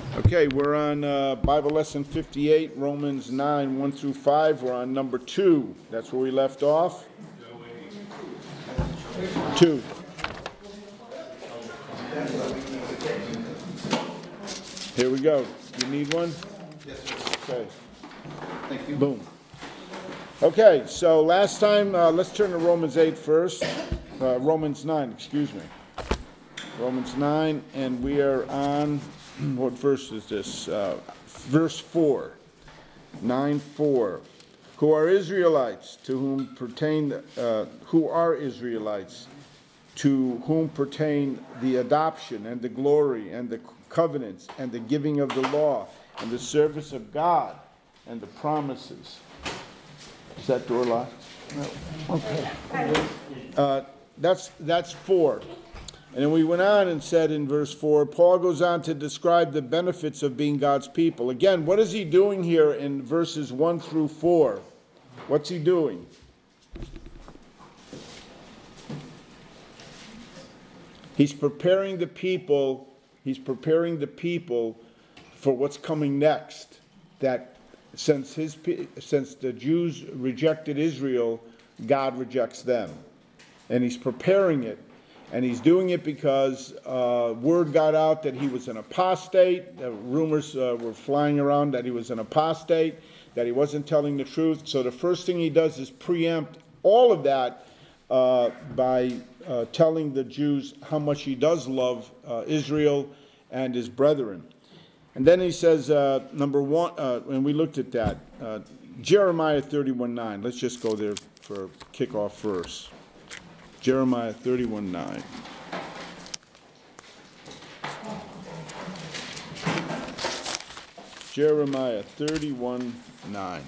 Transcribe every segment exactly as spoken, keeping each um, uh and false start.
Okay, we're on uh, Bible Lesson fifty-eight, Romans nine, one through five. We're on number two. That's where we left off. Two. Here we go. You need one? Yes, sir. Okay. Thank you. Boom. Okay, so last time, uh, let's turn to Romans eight first. Uh, Romans nine, excuse me. Romans nine, and we are on, what verse is this? Uh, verse four. nine four. Who are Israelites, to whom pertain, uh, who are Israelites, to whom pertain the adoption and the glory and the covenants and the giving of the law and the service of God and the promises. Is that door locked? No. Okay. Uh, that's that's four. And then we went on and said in verse four, Paul goes on to describe the benefits of being God's people. Again, what is he doing here in verses one through four? What's he doing? He's preparing the people, he's preparing the people for what's coming next. That since his since the Jews rejected Israel, God rejects them. And he's preparing it. And he's doing it because uh, word got out that he was an apostate. Uh, rumors uh, were flying around that he was an apostate, that he wasn't telling the truth. So the first thing he does is preempt all of that uh, by uh, telling the Jews how much he does love uh, Israel and his brethren. And then he says, uh, number one, uh, and we looked at that, uh, Jeremiah thirty-one nine. Let's just go there for a kickoff verse. Jeremiah thirty-one nine. Jeremiah thirty-one nine.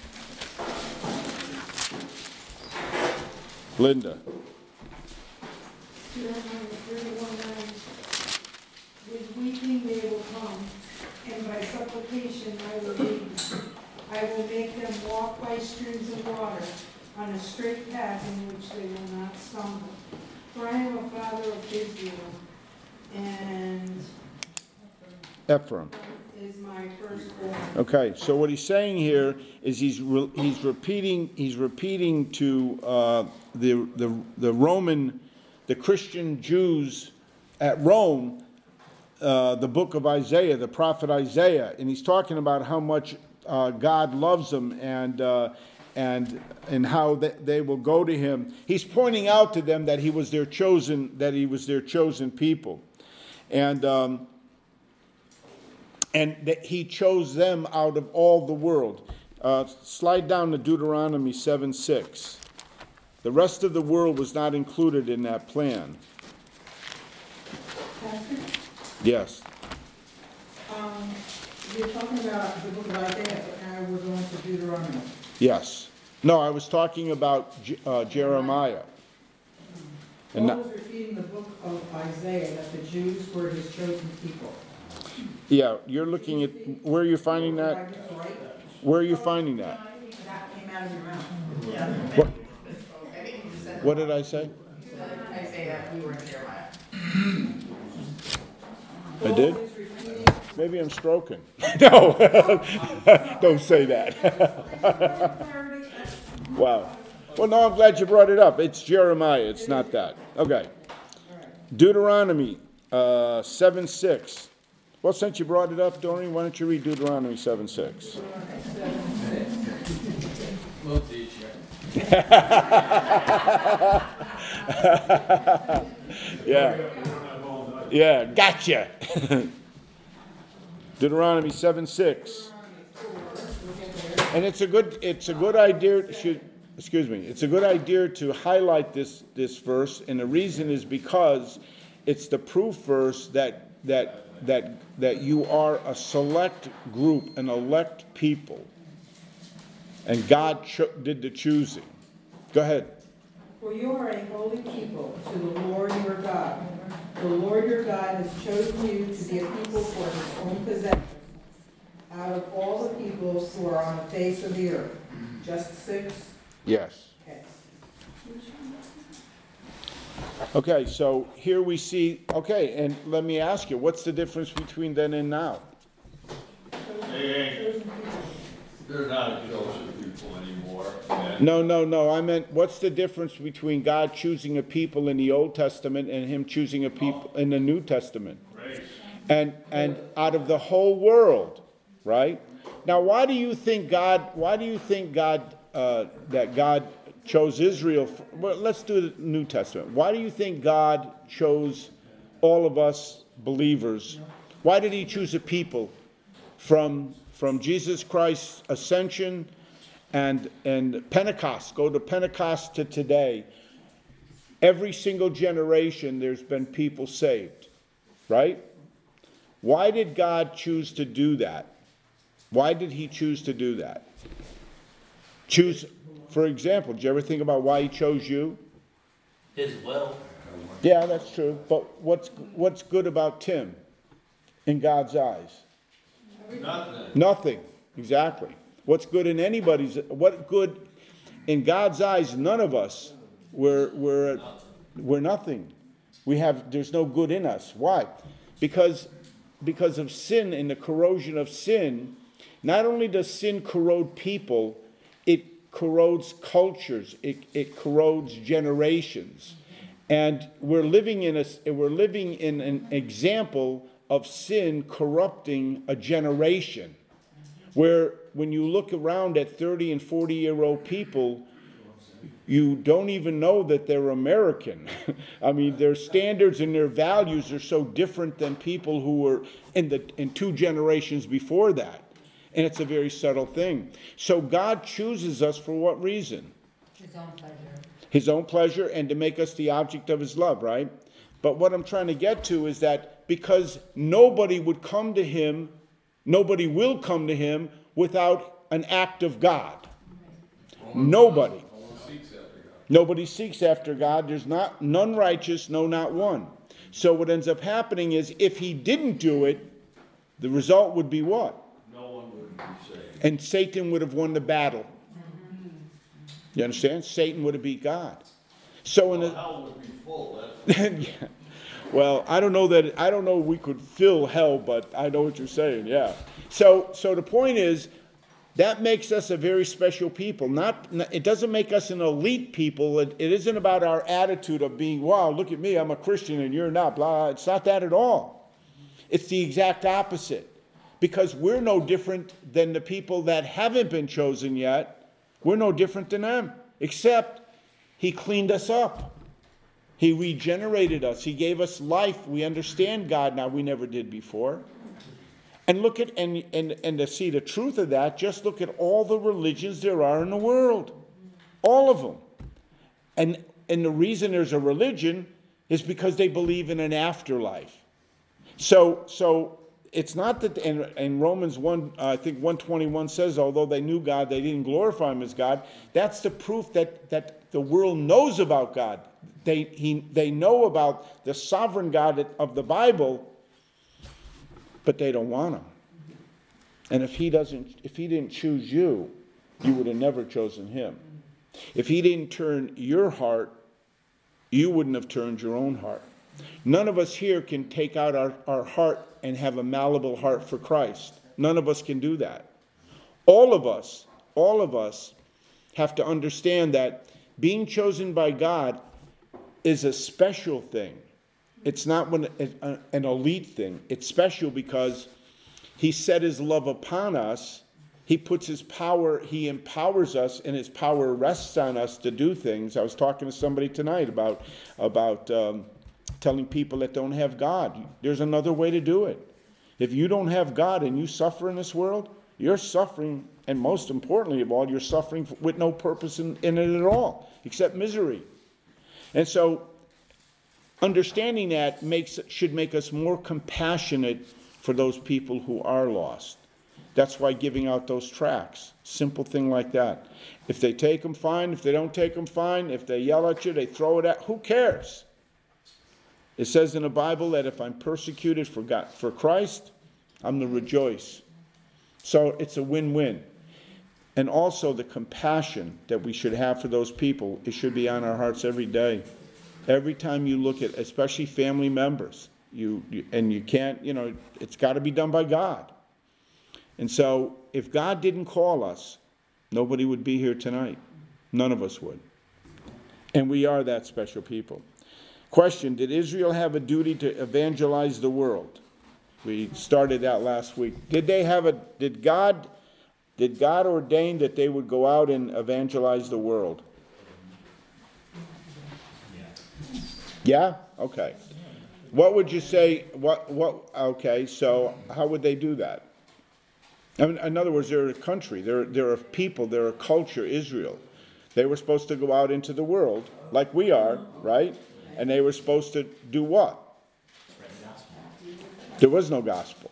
Linda. Jeremiah thirty-one nine. With weeping they will come, and by supplication I will lead them. I will make them walk by streams of water, on a straight path in which they will not stumble. For I am a father of Israel, and Ephraim is my firstborn. Okay, so what he's saying here is he's re- he's repeating he's repeating to uh, the the the Roman, the Christian Jews at Rome, uh, the book of Isaiah, the prophet Isaiah, and he's talking about how much uh, God loves them and. Uh, and and how they, they will go to him. He's pointing out to them that he was their chosen, that he was their chosen people, and um, and that he chose them out of all the world. Uh, slide down to Deuteronomy seven six. The rest of the world was not included in that plan. Pastor, Yes. um, you're talking about the book of Isaiah, but now we're going to Deuteronomy. Yes. No, I was talking about Je- uh, Jeremiah. And Paul not- was repeating the book of Isaiah, that the Jews were his chosen people. yeah, you're looking at, where are you finding Did I that? get it right? Where are you finding that? That came out of your mouth. What, what did I say? Isaiah, we were in Jeremiah. I Paul did? was repeating, Maybe I'm stroking. No, don't say that. Wow. Well, no, I'm glad you brought it up. It's Jeremiah. It's not that. Okay. Deuteronomy uh, seven six. Well, since you brought it up, Doreen, why don't you read Deuteronomy seven six? We'll teach you. Yeah. Yeah, gotcha. Deuteronomy seven six. And it's a good it's a good idea should excuse me, it's a good idea to highlight this this verse, and the reason is because it's the proof verse that that that that you are a select group, an elect people. And God cho- did the choosing. Go ahead. for you are a holy people to the Lord your God. The Lord your God has chosen you to be a people for his own possession out of all the peoples who are on the face of the earth. Just six? Yes. Okay. Okay, so here we see, okay, and let me ask you, what's the difference between then and now? chosen people. They're not a chosen people anymore. and- No, no, no, I meant, what's the difference between God choosing a people in the Old Testament and him choosing a people in the New Testament? Grace. And, and out of the whole world, right? Now, why do you think God, why do you think God, uh, that God chose Israel? For, well, let's do the New Testament. Why do you think God chose all of us believers? Why did he choose a people from, from Jesus Christ's ascension and, and Pentecost? Go to Pentecost to today. Every single generation there's been people saved, right? Why did God choose to do that? Why did he choose to do that? Choose, for example, did you ever think about why he chose you? His will. Yeah, that's true. But what's what's good about Tim in God's eyes? Nothing. Nothing. Exactly. What's good in anybody's, what good in God's eyes, none of us, we're, we're, we're nothing. We have, there's no good in us. Why? Because, because of sin and the corrosion of sin. Not only does sin corrode people, it corrodes cultures, it, it corrodes generations. And we're living in a, we're living in an example of sin corrupting a generation. Where when you look around at thirty and forty year old people, you don't even know that they're American. I mean, their standards and their values are so different than people who were in the in two generations before that. And it's a very subtle thing. So God chooses us for what reason? His own pleasure. His own pleasure and to make us the object of his love, right? But what I'm trying to get to is that because nobody would come to him, nobody will come to him without an act of God. Nobody. Nobody seeks after God. There's not none righteous, no, not one. So what ends up happening is if he didn't do it, the result would be what? No one would be saved. And Satan would have won the battle. You understand? Satan would have beat God. So in Well, a, hell would be full. That's yeah. Well, I don't know that I don't know we could fill hell, but I know what you're saying. Yeah. So so the point is that makes us a very special people. Not it doesn't make us an elite people. It, it isn't about our attitude of being, wow, look at me, I'm a Christian and you're not. Blah. It's not that at all. It's the exact opposite. Because we're no different than the people that haven't been chosen yet. We're no different than them, except he cleaned us up. He regenerated us. He gave us life. We understand God now we never did before. And look at, and, and, and to see the truth of that, just look at all the religions there are in the world. All of them. And, and the reason there's a religion is because they believe in an afterlife. So, so it's not that, and, and Romans one, uh, I think one twenty-one says, although they knew God, they didn't glorify him as God. That's the proof that, that the world knows about God. They, he, they know about the sovereign God of the Bible, but they don't want him. And if he doesn't, if he didn't choose you, you would have never chosen him. If he didn't turn your heart, you wouldn't have turned your own heart. None of us here can take out our, our heart and have a malleable heart for Christ. None of us can do that. All of us, all of us have to understand that being chosen by God is a special thing. It's not when, an elite thing. It's special because he set his love upon us. He puts his power, he empowers us, and his power rests on us to do things. I was talking to somebody tonight about, about um, telling people that don't have God. There's another way to do it. If you don't have God and you suffer in this world, you're suffering, and most importantly of all, you're suffering with no purpose in, in it at all, except misery. And so, understanding that makes should make us more compassionate for those people who are lost. That's why giving out those tracts, simple thing like that. If they take them, fine. If they don't take them, fine. If they yell at you, they throw it at, who cares? It says in the Bible that if I'm persecuted for God, for Christ, I'm to rejoice. So it's a win-win. And also the compassion that we should have for those people, it should be on our hearts every day. Every time you look at, especially family members, you, you and you can't, you know, it's got to be done by God. And so if God didn't call us, nobody would be here tonight. None of us would. And we are that special people. Question, did Israel have a duty to evangelize the world? We started that last week. Did they have a, did God, did God ordain that they would go out and evangelize the world? Yeah? Okay. What would you say, what, what, okay, so how would they do that? I mean, in other words, they're a country, they're, they're a people, they're a culture, Israel. They were supposed to go out into the world, like we are, right? And they were supposed to do what? There was no gospel.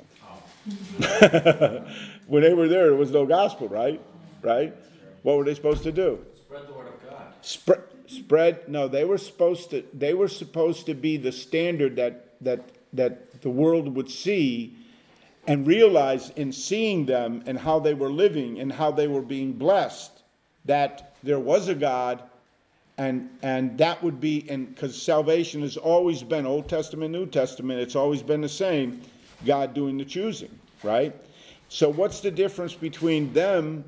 When they were there, there was no gospel, right? Right? What were they supposed to do? Spread the word of God. Spread, spread. No, they were supposed to. They were supposed to be the standard that that that the world would see, and realize in seeing them and how they were living and how they were being blessed, that there was a God, and and that would be, and because salvation has always been Old Testament, New Testament, it's always been the same, God doing the choosing, right? So what's the difference between them?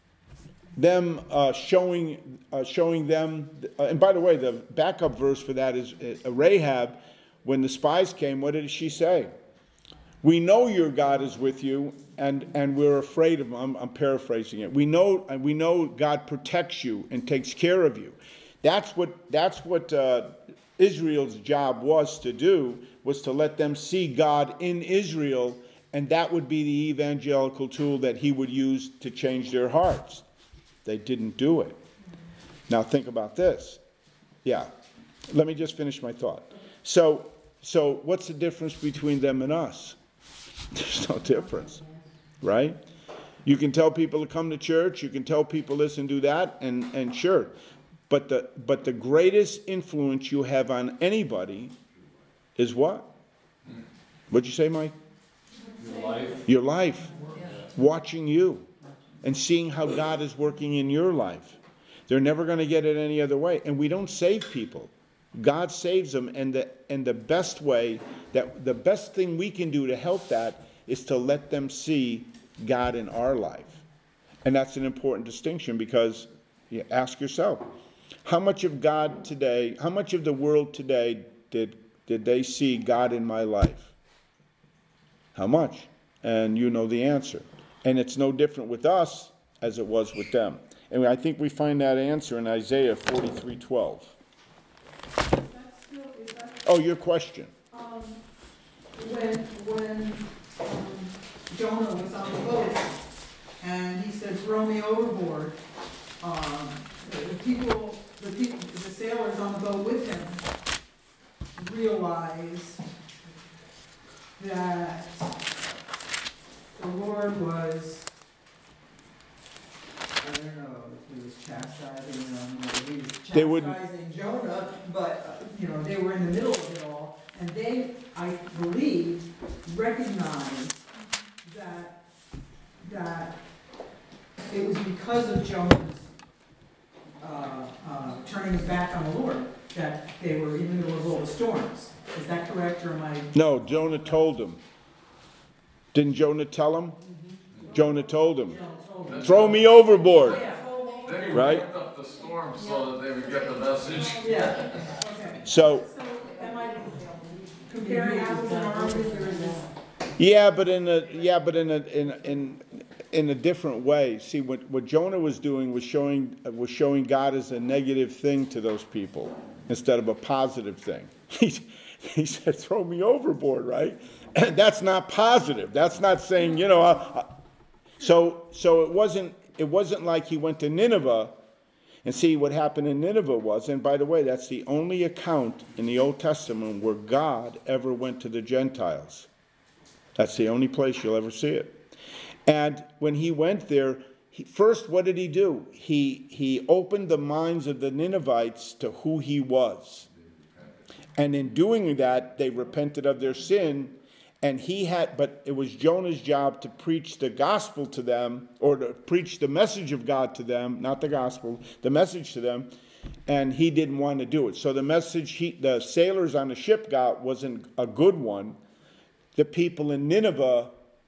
Them uh, showing uh, showing them, uh, and by the way, the backup verse for that is uh, Rahab. When the spies came, what did she say? We know your God is with you, and, and we're afraid of him. I'm, I'm paraphrasing it. We know and we know God protects you and takes care of you. That's what that's what uh, Israel's job was to do, was to let them see God in Israel, and that would be the evangelical tool that he would use to change their hearts. They didn't do it. Now think about this. Yeah. Let me just finish my thought. So, so what's the difference between them and us? There's no difference, right? You can tell people to come to church. You can tell people this and do that, and, and sure. But the, but the greatest influence you have on anybody is what? What'd you say, Mike? Your life. Your life. Watching you. And seeing how God is working in your life. They're never going to get it any other way. And we don't save people. God saves them, and the and the best way, that the best thing we can do to help that is to let them see God in our life. And that's an important distinction, because you ask yourself, how much of God today, how much of the world today did did they see God in my life? How much? And you know the answer. And it's no different with us as it was with them. And I think we find that answer in Isaiah forty-three twelve. That's still, is that, Oh, your question. um, When, when um, Jonah was on the boat and he said, throw me overboard, um, the the people, the people, the sailors on the boat with him realized that the Lord was, I don't know if he was chastising them, or he was They wouldn't- chastising Jonah, but, uh, you know, they were in the middle of it all. And they, I believe, recognized that, that it was because of Jonah's uh, uh, turning his back on the Lord that they were in the middle of all the storms. Is that correct, or am I? No, Jonah told him. Didn't Jonah tell him? Jonah told him, throw me overboard. Then he Right. ramped up the storm so that they would get the message. Yeah, okay. So, so am I Comparing apples and oranges, or is this? yeah, but in a yeah, but in a in in in a different way. See, what what Jonah was doing was showing was showing God as a negative thing to those people instead of a positive thing. He he said, "Throw me overboard," right? And that's not positive. That's not saying, you know. I, I, so so it wasn't it wasn't like he went to Nineveh. And see, what happened in Nineveh was, and by the way, that's the only account in the Old Testament where God ever went to the Gentiles. That's the only place you'll ever see it. And when he went there, he, first, what did he do? He, he opened the minds of the Ninevites to who he was. And in doing that, they repented of their sin. And he had, but it was Jonah's job to preach the gospel to them, or to preach the message of God to them, not the gospel, the message to them, and he didn't want to do it. So the message he, the sailors on the ship got wasn't a good one. The people in Nineveh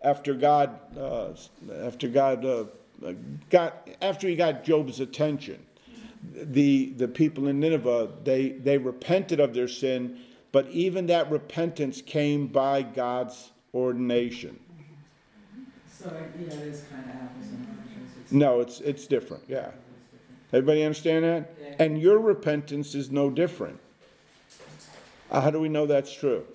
after God, uh, after God uh, got, after he got Job's attention, the the people in Nineveh, they they repented of their sin, but even that repentance came by God's ordination. So, yeah, it is kind of apples and oranges. It's- No, it's it's different. Yeah, everybody understand that? Yeah. And your repentance is no different. Uh, How do we know that's true?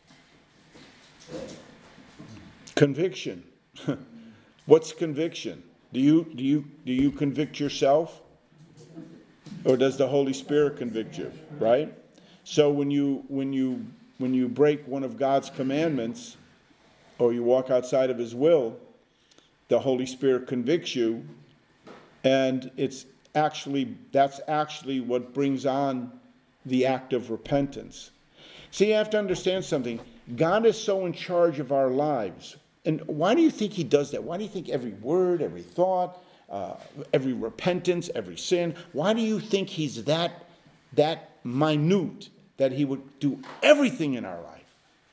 Conviction. What's conviction? Do you do you do you convict yourself? Or does the Holy Spirit convict you? Right? So when you when you when you break one of God's commandments, or you walk outside of his will, the Holy Spirit convicts you, and it's actually that's actually what brings on the act of repentance. See, you have to understand something. God is so in charge of our lives. And why do you think he does that? Why do you think every word, every thought, uh, every repentance, every sin, why do you think he's that, that minute that he would do everything in our life?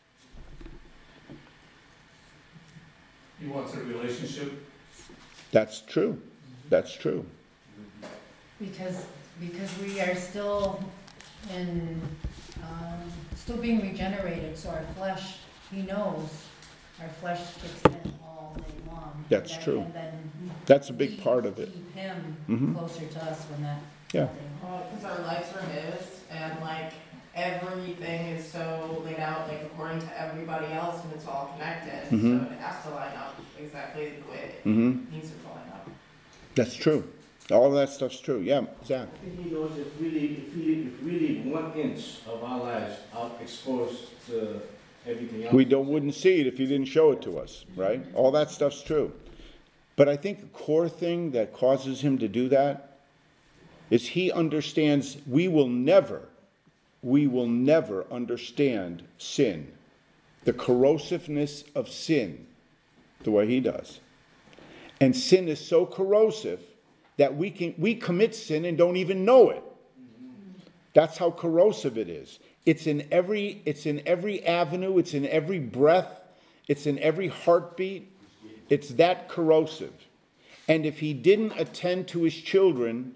He wants a relationship. That's true. That's true. Because, because we are still in, um, still being regenerated, so our flesh, he knows, our flesh kicks in all day long. That's And then- true. And then. That's a big we part of it. Keep him Mhm. closer to us when that. Yeah. Well, because our lives are his, and like, everything is so laid out, like, according to everybody else, and it's all connected, so Mhm. it has to line up exactly the way it Mm-hmm. needs it to line up. That's true. All of that stuff's true. Yeah, Zach. I think he knows if really, if really, if really one inch of our lives are exposed to everything else. We don't wouldn't see it if he didn't show it to us, right? All that stuff's true. But I think the core thing that causes him to do that is he understands we will never, we will never understand sin, the corrosiveness of sin, the way he does. And sin is so corrosive that we can we commit sin and don't even know it. That's how corrosive it is. It's in every it's in every avenue, it's in every breath, it's in every heartbeat. It's that corrosive. And if he didn't attend to his children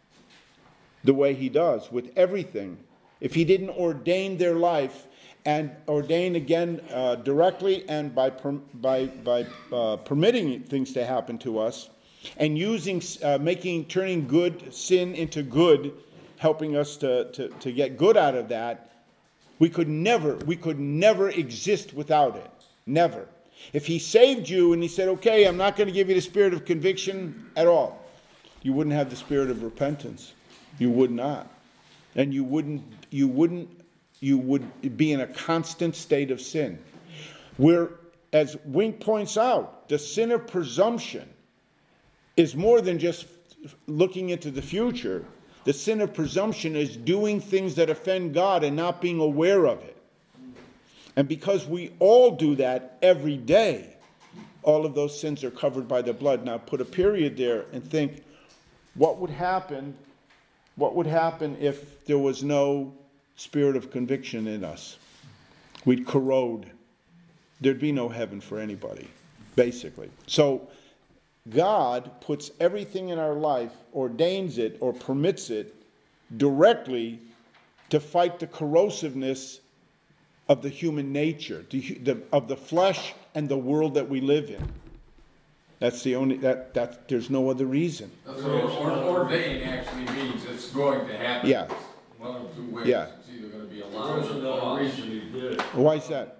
the way he does with everything, if he didn't ordain their life and ordain again uh, directly and by per, by by uh, permitting things to happen to us, and using uh, making turning good sin into good, helping us to, to to get good out of that, we could never we could never exist without it. Never. If he saved you and he said, okay, I'm not going to give you the spirit of conviction at all, you wouldn't have the spirit of repentance. You would not. And you wouldn't, you wouldn't, you would be in a constant state of sin. Where, as Wink points out, the sin of presumption is more than just looking into the future. The sin of presumption is doing things that offend God and not being aware of it. And because we all do that every day, all of those sins are covered by the blood. Now put a period there and think, what would happen, what would happen if there was no spirit of conviction in us? We'd corrode. There'd be no heaven for anybody, basically. So God puts everything in our life, ordains it or permits it directly to fight the corrosiveness of the human nature, the, the, of the flesh and the world that we live in. That's the only, that, that, there's no other reason. That's what or- ordain actually means it's going to happen. Yeah. One of two ways. Yeah. It's either gonna be a allowed There's or another caused. reason he did it. Why is that?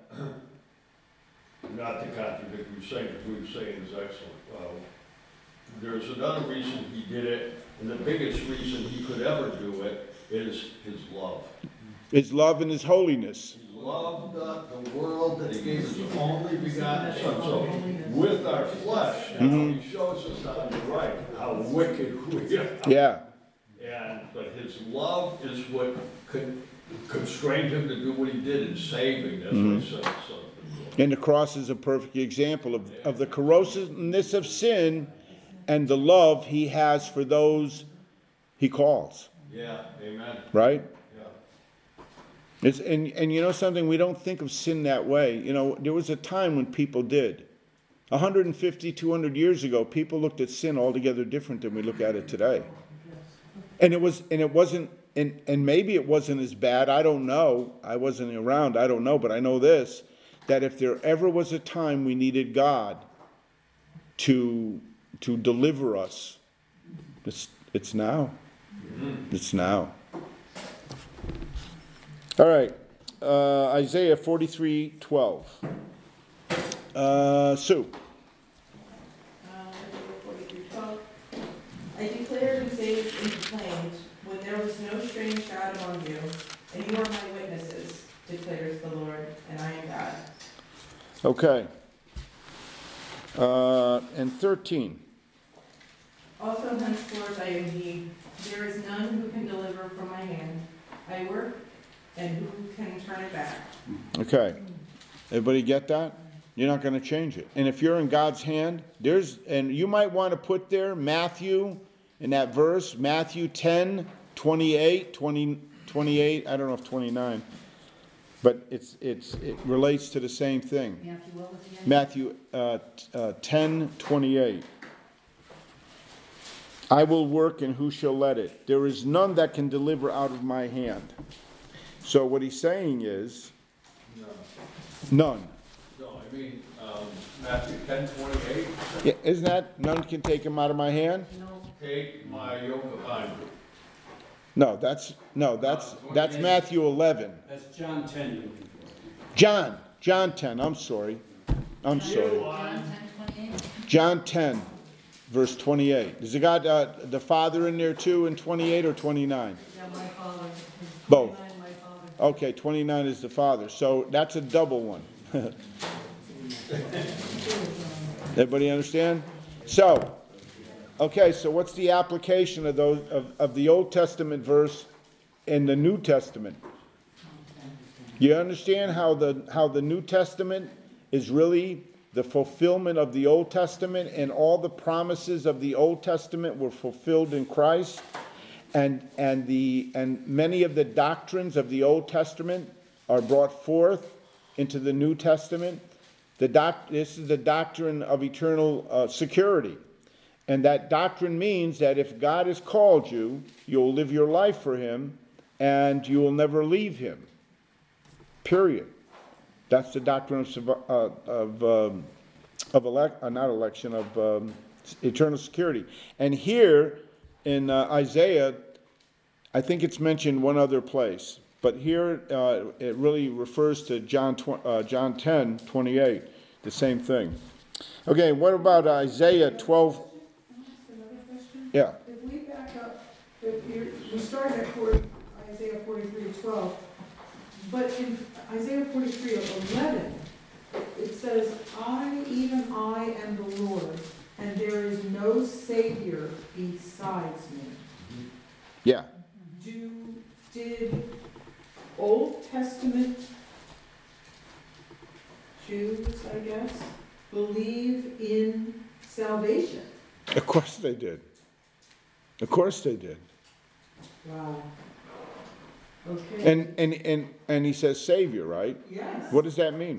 Not to contradict what you're saying, because what you're saying is excellent. Uh, There's another reason he did it, and the biggest reason he could ever do it is his love. His love and his holiness. He loved uh, the world that he gave his only begotten son. So with our flesh, you know, he shows us on the right how wicked we are. Yeah. And, but his love is what con- constrained him to do what he did in saving. That's what he said. So, And the cross is a perfect example of, of the corrosiveness of sin and the love he has for those he calls. yeah, amen. Right? Yeah. It's, and, and you know something, we don't think of sin that way. You know, there was a time when people did. one hundred fifty, two hundred years ago, people looked at sin altogether different than we look at it today. And it was, and it wasn't, and, and maybe it wasn't as bad, I don't know, I wasn't around, I don't know, but I know this, that if there ever was a time we needed God to, to deliver us, it's, it's now. It's now. All right, uh, Isaiah forty-three twelve. Uh, Sue. Uh, forty-three twelve. I declared and saved and proclaimed when there was no strange God among you, and you are my witnesses, declares the Lord, and I am God. Okay. Uh, and thirteen. Also henceforth I am He. There is none who can deliver from my hand. I work, and who can turn it back? Okay. Everybody get that? You're not going to change it. And if you're in God's hand, there's, and you might want to put there Matthew in that verse, Matthew ten, twenty-eight, twenty, twenty-eight, I don't know if twenty-nine, but it's, it's, it relates to the same thing. Matthew, what was the end? Matthew uh, uh, ten, twenty-eight. I will work, and who shall let it? There is none that can deliver out of my hand. So what he's saying is, No, none. no, I mean, um, Matthew ten twenty-eight, Yeah, isn't that, none can take him out of my hand? No, take my yoke upon you. No, that's, no, that's, that's Matthew eleven. That's John ten. John, John ten, I'm sorry. I'm sorry. John ten twenty-eight? John ten, verse twenty-eight. Has it got uh, the Father in there too in twenty-eight or twenty-nine? Yeah, my father. Both. twenty-nine, my father. Okay, twenty-nine is the Father, so that's a double one. Everybody understand? So, okay, so what's the application of those, of, of the Old Testament verse in the New Testament? You understand how the, how the New Testament is really the fulfillment of the Old Testament, and all the promises of the Old Testament were fulfilled in Christ? And, and, the, and many of the doctrines of the Old Testament are brought forth into the New Testament. The doc, this is the doctrine of eternal uh, security. And that doctrine means that if God has called you, you'll live your life for Him, and you will never leave Him. Period. That's the doctrine of, uh, of, um, of elect, uh, not election, of um, eternal security. And here, in uh, Isaiah, I think it's mentioned one other place, but here uh, it really refers to John tw- uh, John ten twenty-eight, the same thing. Okay, what about Isaiah twelve? Another question? Yeah. If we back up, if you're, we started at forty, Isaiah forty-three twelve, but in Isaiah forty-three eleven, it says, I, even I am the Lord, and there is no Savior besides me. Yeah. Do, did Old Testament Jews, I guess, believe in salvation? Of course they did. Of course they did. Wow. Okay. And and and and he says Savior, right? Yes. What does that mean?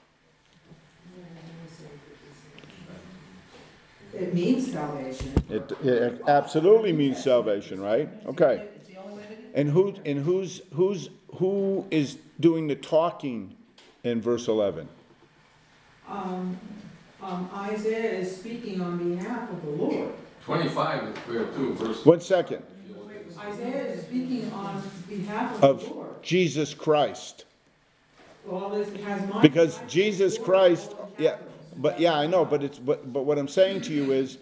It means salvation. It, it absolutely means salvation, right? Okay. It's the only way to do it. And who and who's who's who is doing the talking in verse eleven? Um, um, Isaiah is speaking on behalf of the Lord. Twenty-five is clear too, verse. One second. Isaiah is speaking on behalf of the Of Lord. Jesus Christ. Well, this has my. Because Jesus Christ, yeah, but yeah, I know, but it's but but what I'm saying to you is,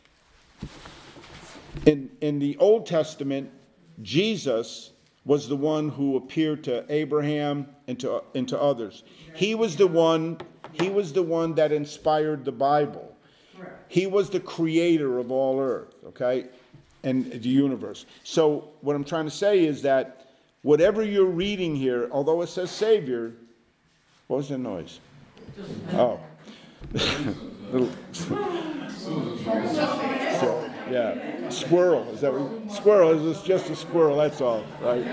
in in the Old Testament, Jesus was the one who appeared to Abraham and to and to others. He was the one. He was the one that inspired the Bible. Correct. He was the creator of all earth, okay, and the universe. So what I'm trying to say is that whatever you're reading here, although it says Savior, what was the noise? Oh. Little, so, yeah, squirrel. Is that what, squirrel? It's just a squirrel. That's all, right?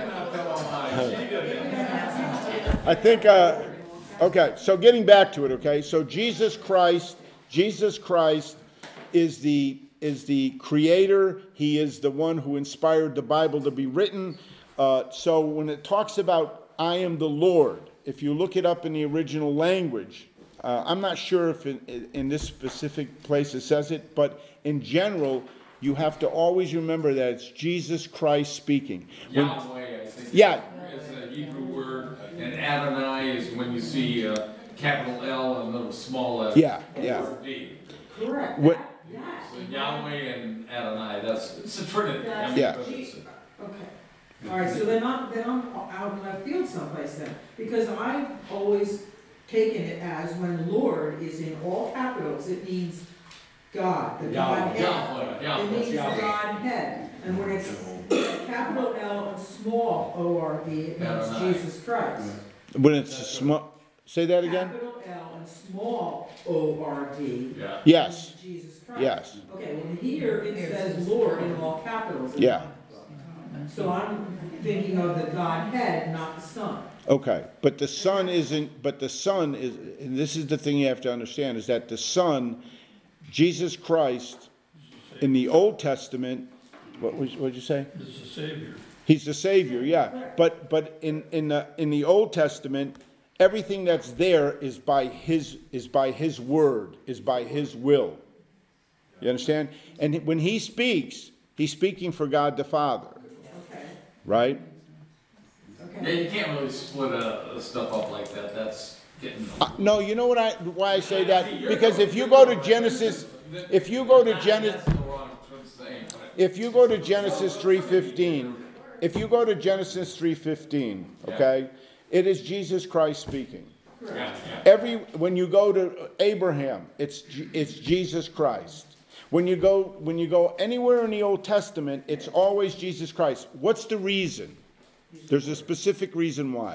I think. Uh, okay, so getting back to it. Okay, so Jesus Christ Jesus Christ is the is the creator. He is the one who inspired the Bible to be written. Uh, so when it talks about I am the Lord, if you look it up in the original language, uh, I'm not sure if in, in this specific place it says it, but in general, you have to always remember that it's Jesus Christ speaking. When- Yahweh, I think. Yeah. Is a Hebrew word, and Adonai is when you see uh, capital L and little small s. Yeah, yeah. or D. Correct. What- That- that- So Yahweh and Adonai, that's, it's a trinity. I mean, Yeah. but it's- Okay. All right, so then I'm, then I'm out in left field someplace then, because I've always taken it as when Lord is in all capitals, it means God, the Godhead. Yahweh, It Yahweh. means the Godhead, and when it's capital L and small O R D, it means Adonai. Jesus Christ. When it's a small, say that again? Capital L and small O R D, Yeah. Yes, means Jesus Christ. yes. Okay, well, here it says Lord in all capitals. Yeah. So I'm thinking of the Godhead, not the Son. Okay, but the Son isn't, but the Son is, and this is the thing you have to understand, is that the Son, Jesus Christ, in the Old Testament, what was, what'd you say? It's the Savior. He's the Savior, yeah. But, but in, in the, in the Old Testament, everything that's there is by His, is by His word, is by His will. You understand? And when He speaks, He's speaking for God the Father, Okay, right? Yeah, okay. you can't really split uh, stuff up like that, that's getting. Uh, No, you know what I, why I say that? Because if you go to Genesis, if you go to Genesis, That's the wrong thing, but- if you go to Genesis three fifteen, if you go to Genesis three fifteen, okay, it is Jesus Christ speaking. Yeah, yeah. Every, when you go to Abraham, it's, Je- it's Jesus Christ. When you go, when you go anywhere in the Old Testament, it's always Jesus Christ. What's the reason? There's a specific reason why.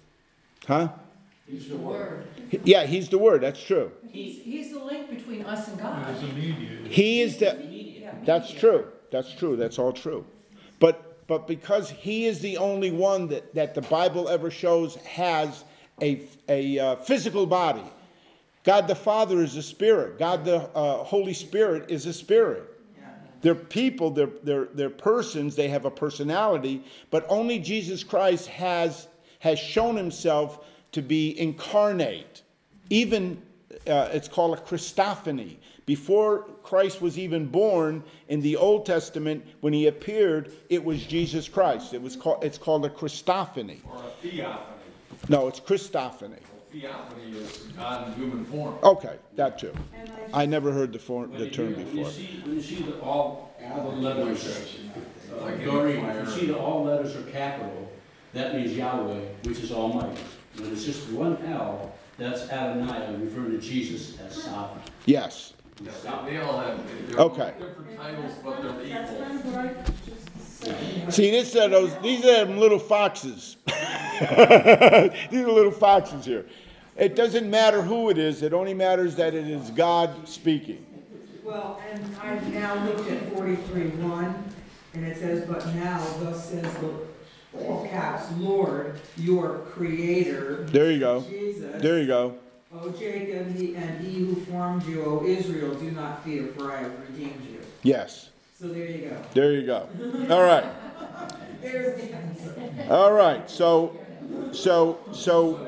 Huh? He's the word. Yeah, he's the Word, that's true. He's, he's the link between us and God. It's a mediator. He is the, that's true, that's true, that's all true. But, but because he is the only one that, that the Bible ever shows has a, a uh, physical body. God the Father is a spirit. God the uh, Holy Spirit is a spirit. They're people, they're, they're, they're persons, they have a personality, but only Jesus Christ has, has shown himself to be incarnate. Even, uh, it's called a Christophany. Before Christ was even born in the Old Testament, when he appeared, it was Jesus Christ. It was called, it's called a Christophany. Or a theophany. No, it's Christophany. Theophany is God in human form. Okay, that too. And I I never heard the, form, When the you- term when you before. see, when you see the all, all the letters, uh, Like Doreen, fire. if you see the all letters are capital, that means Yahweh, which is Almighty. When it's just one L, that's Adonai, referring to Jesus as sovereign. Yes. Yeah, They they all have, they're all Okay. different titles, but they're That's equal. kind of what I just said. See, this are those, these are them little foxes. These are little foxes here. It doesn't matter who it is, it only matters that it is God speaking. Well, and I've now looked at forty-three one, and it says, but now thus says the, all caps, Lord, your creator. There you go. Jesus. There you go. O Jacob, he, and he who formed you, O Israel, do not fear, for I have redeemed you. Yes. So there you go. There you go. All right. There's the answer. All right. So, so, so,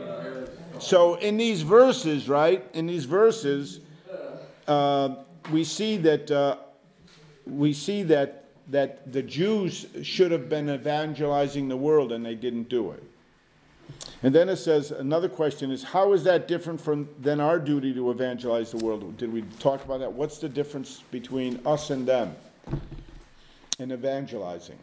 so in these verses, right? In these verses, uh, we see that uh, we see that that the Jews should have been evangelizing the world, and they didn't do it. And then it says, another question is, how is that different from than our duty to evangelize the world? Did we talk about that? What's the difference between us and them in evangelizing?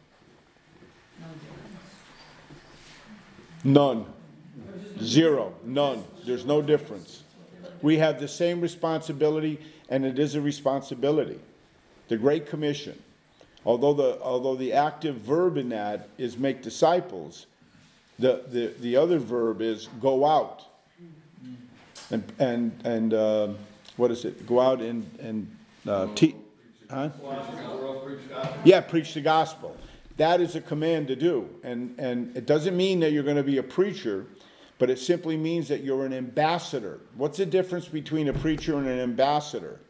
None. Zero. None. There's no difference. We have the same responsibility, and it is a responsibility. The Great Commission, although the although the active verb in that is make disciples, the the, the other verb is go out. And and and uh, what is it? Go out and and uh, teach. Huh? Yeah, preach the gospel. That is a command to do, and and it doesn't mean that you're going to be a preacher, but it simply means that you're an ambassador. What's the difference between a preacher and an ambassador?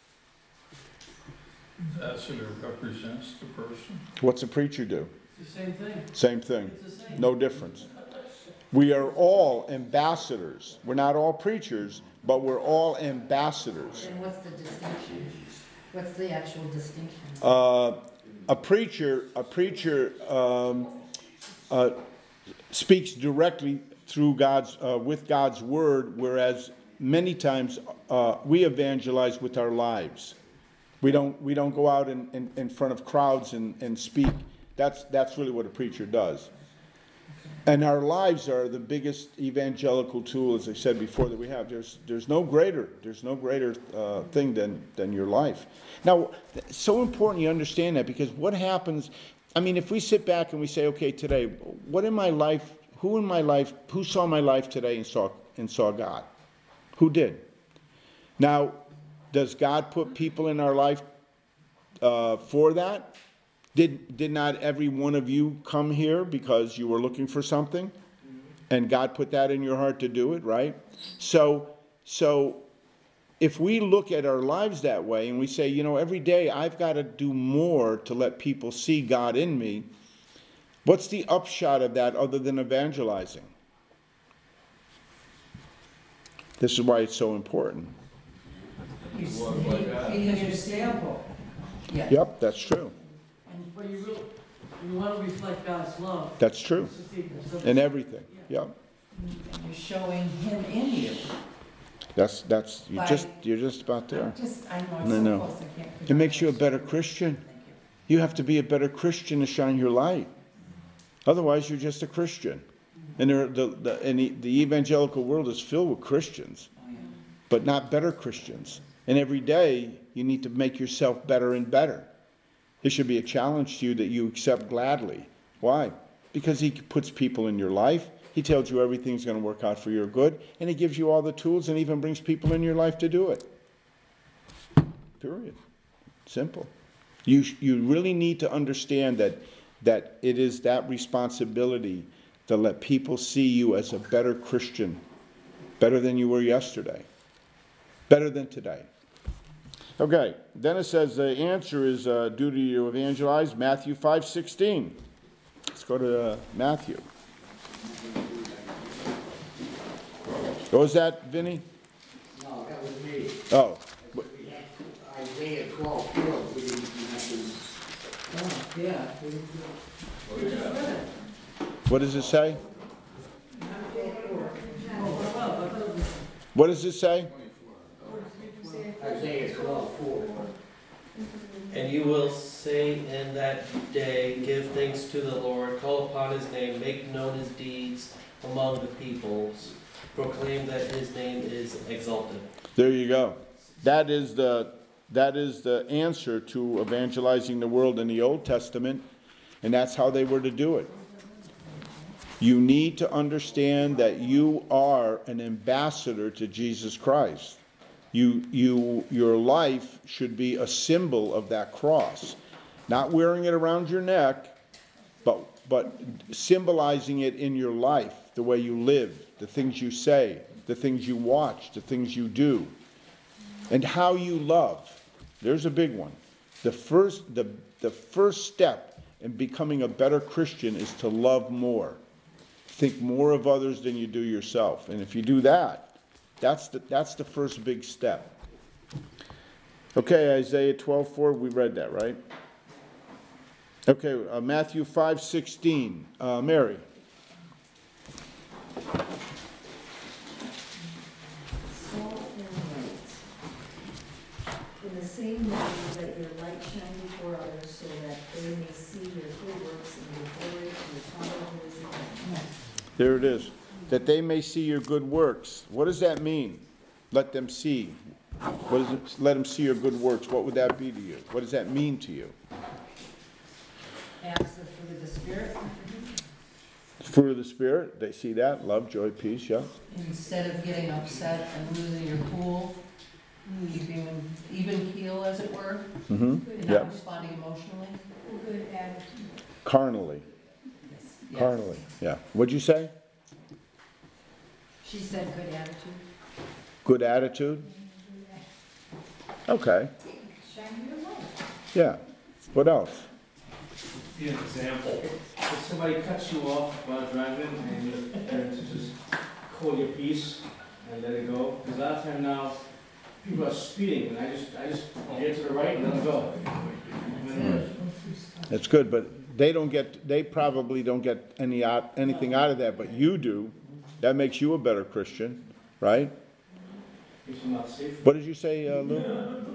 Ambassador represents the person. What's a preacher do? It's the same thing. Same thing. It's the same. No difference. We are all ambassadors. We're not all preachers, but we're all ambassadors. And what's the distinction? What's the actual distinction? Uh, a preacher, a preacher um, uh, speaks directly through God's, uh, with God's word, whereas many times uh, we evangelize with our lives. We don't, we don't go out in, in, in front of crowds and, and speak. That's, that's really what a preacher does. And our lives are the biggest evangelical tool, as I said before, that we have. There's, there's no greater, there's no greater uh, thing than, than your life. Now, it's so important you understand that, because what happens, I mean, if we sit back and we say, okay, today, what in my life, who in my life, who saw my life today and saw, and saw God? Who did? Now, does God put people in our life uh, for that? Did, did not every one of you come here because you were looking for something? And God put that in your heart to do it, right? So, so if we look at our lives that way and we say, you know, every day I've got to do more to let people see God in me, what's the upshot of that other than evangelizing? This is why it's so important. He's being an example. Yeah. Yep, that's true. And but you really, you want to reflect God's love That's true. to people. So In everything, yep. And you're showing him in you. That's, that's, you're By- just, you're just about there. I'm just, I know No, I'm so no. close, I can't. It makes you a better Christian. Thank you. You have to be a better Christian to shine your light. Otherwise, you're just a Christian. And there, the, the, and the, the evangelical world is filled with Christians, Oh, yeah. but not better Christians. And every day, you need to make yourself better and better. It should be a challenge to you that you accept gladly. Why? Because he puts people in your life. He tells you everything's going to work out for your good. And he gives you all the tools and even brings people in your life to do it. Period. Simple. You, you really need to understand that, that it is that responsibility to let people see you as a better Christian, better than you were yesterday, better than today. Okay, then it says the answer is uh, duty to evangelize, Matthew five sixteen. Let's go to uh, Matthew. What was that, Vinny? No, that was me. Oh, We had Isaiah twelve four, we didn't have to. Oh, yeah. what does it say? What does it say? Isaiah twelve four. And you will say in that day, give thanks to the Lord, call upon his name, make known his deeds among the peoples, proclaim that his name is exalted. There you go. That is the that is the answer to evangelizing the world in the Old Testament, and that's how they were to do it. You need to understand that you are an ambassador to Jesus Christ. You, you, your life should be a symbol of that cross. Not wearing it around your neck, but, but symbolizing it in your life, the way you live, the things you say, the things you watch, the things you do, and how you love. There's a big one. The first, the, the first step in becoming a better Christian is to love more. Think more of others than you do yourself. And if you do that, That's the, that's the first big step. Okay, Isaiah twelve four, we read that, right? Okay, uh, Matthew five sixteen, uh, Mary. Salt and light. In the same way, let your light shine before others, so that they may see your good works and your glory to the Father who is in heaven. There it is. That they may see your good works. What does that mean? Let them see. What does it, let them see your good works? What would that be to you? What does that mean to you? Acts of the fruit of the Spirit. Fruit of the Spirit, they see that. Love, joy, peace, yeah. Instead of getting upset and losing your cool, keeping an even keel, as it were, Mm-hmm. and Yeah. not responding emotionally. Good attitude. Carnally. Yes. Carnally, yeah. What'd you say? She said good attitude. Good attitude? Okay, Shine your light. yeah. What else? Be an example. If somebody cuts you off while driving and you, and to just hold your peace and let it go. Because a lot of time now, people are speeding and I just, I just get to the right and let them go. That's good, but they don't get, they probably don't get any out, anything out of that, but you do. That makes you a better Christian, right? Keeps them not safe. What did you say, uh, Lou?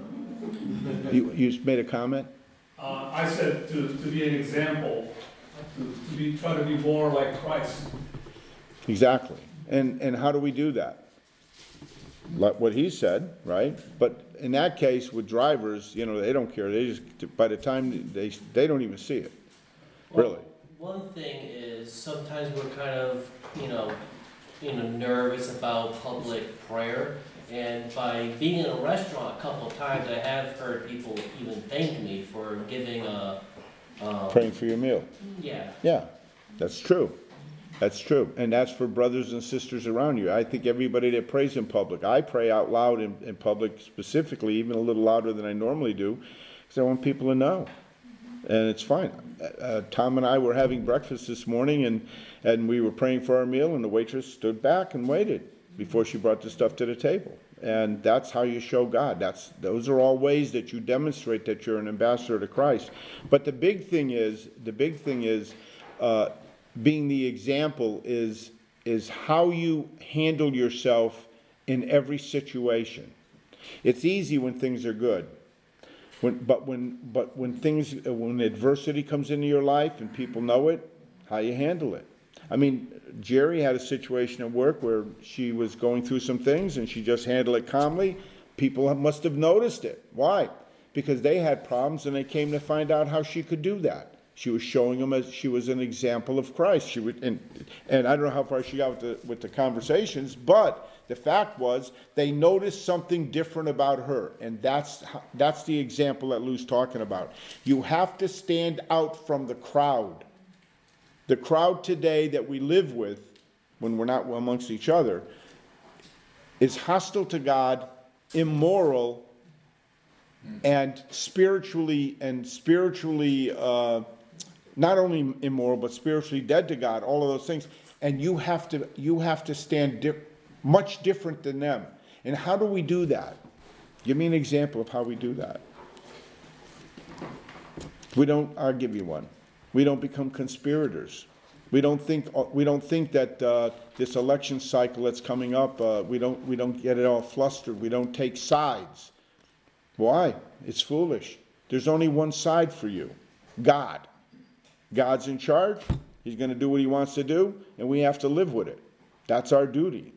You, you made a comment? Uh, I said to, to be an example, to, to be, try to be more like Christ. Exactly. And, and how do we do that? Like what he said, right? But in that case, with drivers, you know, they don't care. They just, by the time they, they don't even see it, really. Well, one thing is sometimes we're kind of, you know, you know, nervous about public prayer. And by being in a restaurant a couple of times, I have heard people even thank me for giving a, um, Praying for your meal. yeah. Yeah, that's true. That's true. And that's for brothers and sisters around you. I think everybody that prays in public, I pray out loud in, in public specifically, even a little louder than I normally do, because I want people to know. And it's fine. Uh, Tom and I were having breakfast this morning, and, and we were praying for our meal, and the waitress stood back and waited before she brought the stuff to the table. And that's how you show God. That's, those are all ways that you demonstrate that you're an ambassador to Christ. But the big thing is, the big thing is, uh, being the example is, is how you handle yourself in every situation. It's easy when things are good. When, but when, but when things, when adversity comes into your life and people know it, how you handle it. I mean, Jerry had a situation at work where she was going through some things and she just handled it calmly. People must have noticed it. Why? Because they had problems and they came to find out how she could do that. She was showing them as she was an example of Christ. She would, and, and I don't know how far she got with the, with the conversations, but the fact was they noticed something different about her, and that's that's the example that Lou's talking about. You have to stand out from the crowd. The crowd today that we live with, when we're not amongst each other, is hostile to God, immoral, and spiritually and spiritually. Uh, Not only immoral, but spiritually dead to God, all of those things. And you have to, you have to stand di- much different than them. And how do we do that? Give me an example of how we do that. We don't, I'll give you one. We don't become conspirators. We don't think, we don't think that uh, this election cycle that's coming up, uh, we don't, we don't get it all flustered. We don't take sides. Why? It's foolish. There's only one side for you, God. God's in charge. He's going to do what he wants to do, and we have to live with it. That's our duty.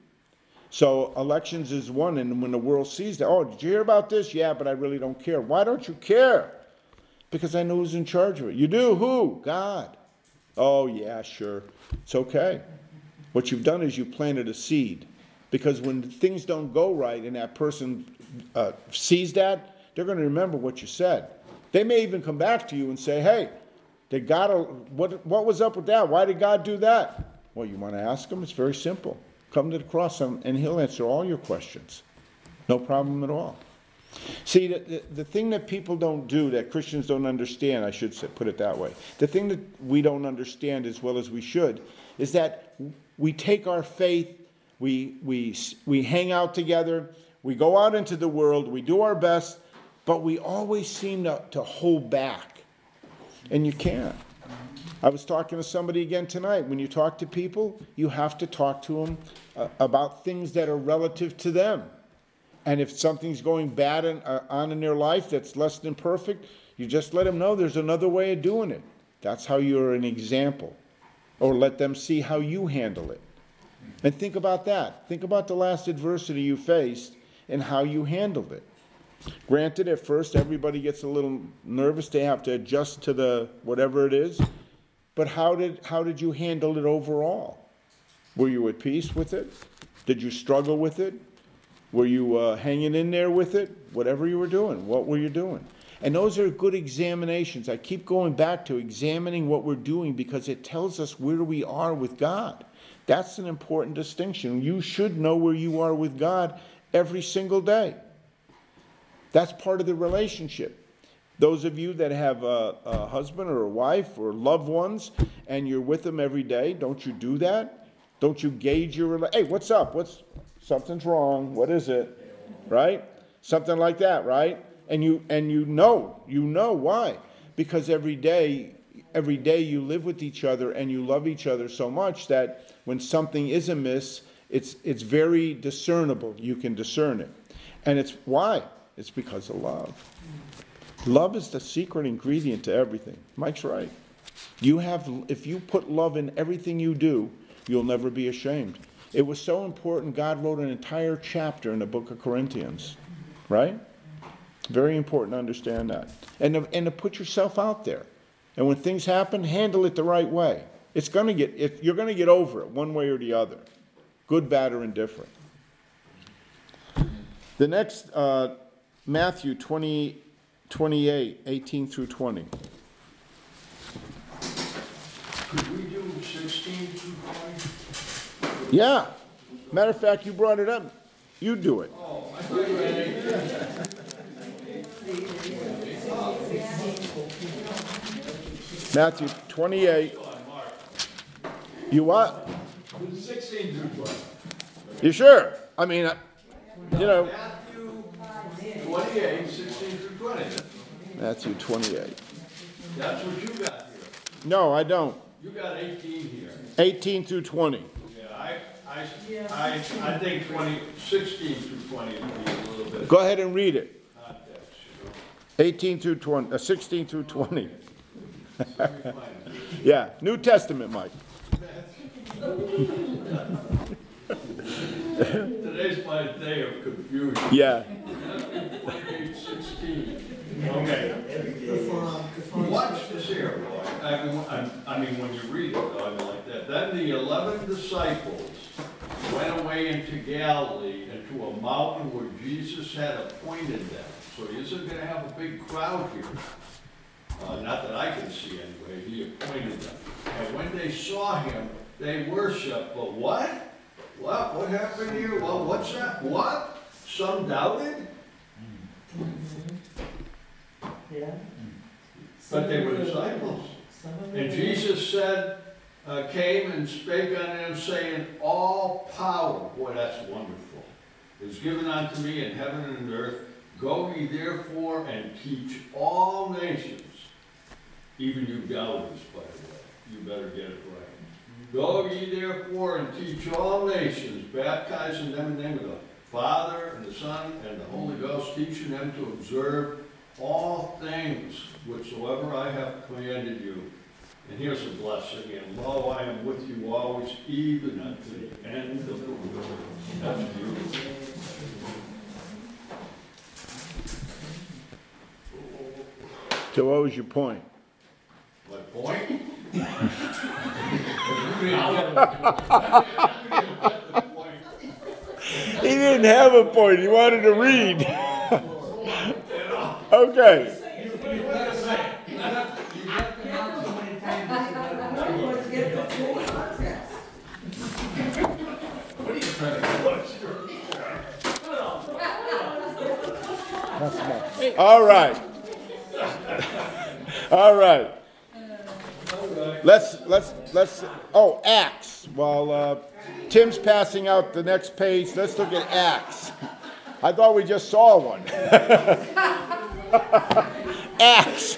So elections is one, and when the world sees that, oh, did you hear about this? Yeah, but I really don't care. Why don't you care? Because I know who's in charge of it. You do? Who? God. Oh, yeah, sure. It's okay. What you've done is you planted a seed. Because when things don't go right and that person uh, sees that, they're going to remember what you said. They may even come back to you and say, hey, Did God, what, what was up with that? Why did God do that? Well, you want to ask him? It's very simple. Come to the cross and he'll answer all your questions. No problem at all. See, the, the, the thing that people don't do, that Christians don't understand, I should say, put it that way, the thing that we don't understand as well as we should, is that we take our faith, we, we, we hang out together, we go out into the world, we do our best, but we always seem to, to hold back. And you can't. I was talking to somebody again tonight. When you talk to people, you have to talk to them uh, about things that are relative to them. And if something's going bad in, uh, on in their life that's less than perfect, you just let them know there's another way of doing it. That's how you're an example. Or let them see how you handle it. And think about that. Think about the last adversity you faced and how you handled it. Granted, at first everybody gets a little nervous. They have to adjust to the whatever it is. But how did how did you handle it overall? Were you at peace with it? Did you struggle with it? Were you uh, hanging in there with it? Whatever you were doing, what were you doing? And those are good examinations. I keep going back to examining what we're doing because it tells us where we are with God. That's an important distinction. You should know where you are with God every single day. That's part of the relationship. Those of you that have a, a husband or a wife or loved ones and you're with them every day, don't you do that? Don't you gauge your rela- hey, what's up? What's something's wrong? What is it? Right? Something like that, right? And you and you know, you know why? Because every day, every day you live with each other and you love each other so much that when something is amiss, it's it's very discernible. You can discern it. And it's why? It's because of love. Love is the secret ingredient to everything. Mike's right. You have, if you put love in everything you do, you'll never be ashamed. It was so important, God wrote an entire chapter in the book of Corinthians, right? Very important to understand that. And to, and to put yourself out there. And when things happen, handle it the right way. It's going to get, if you're going to get over it one way or the other. Good, bad, or indifferent. The next, uh, Matthew twenty, twenty-eight, eighteen through twenty. Could we do sixteen through twenty? Yeah. Matter of fact, you brought it up. You do it. Oh, I thought you had eighteen. Matthew twenty-eight. You what? sixteen through twenty. You sure? I mean, uh, you know. Matthew twenty-eight, sixteen through twenty. Matthew twenty-eight. That's what you got here. No, I don't. You got eighteen here. eighteen through twenty. Yeah, I, I, I, I think twenty, sixteen through twenty would be a little bit. Go ahead and read it. Not that, you know. eighteen through twenty, uh, sixteen through twenty. Yeah, New Testament, Mike. Today's my day of confusion. Yeah. twenty-eight, sixteen. Okay. Watch this here, boy. I mean, I, I mean, when you read it, though, I mean like that. Then the eleven disciples went away into Galilee and to a mountain where Jesus had appointed them. So he isn't going to have a big crowd here. Uh, not that I can see anyway. He appointed them. And when they saw him, they worshiped. But what? What? What happened here? Well, what's that? What? Some doubted? Yeah. But they were disciples. And Jesus said, uh, came and spake unto them, saying, all power, boy, that's wonderful, is given unto me in heaven and earth. Go ye therefore and teach all nations, even you doubters, by the way. You better get it right. Go ye therefore and teach all nations, baptizing them in the name of the Father and the Son and the Holy Ghost, teaching them to observe all things whatsoever I have commanded you. And here's a blessing, and lo, I am with you always, even unto the end of the world. That's beautiful. So what was your point? My point? He didn't have a point. He wanted to read. Okay. All right. All right. Let's, let's, let's, oh, Acts. While uh, Tim's passing out the next page, let's look at Acts. I thought we just saw one. Acts.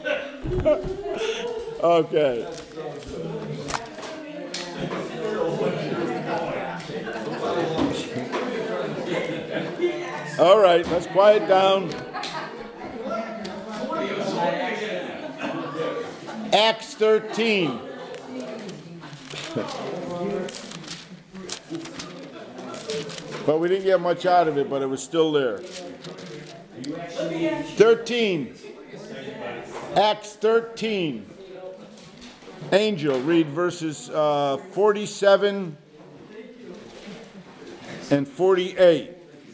Okay. All right, let's quiet down. Acts thirteen. But we didn't get much out of it, but it was still there. thirteen. Acts thirteen. Angel, read verses uh, forty-seven and forty-eight.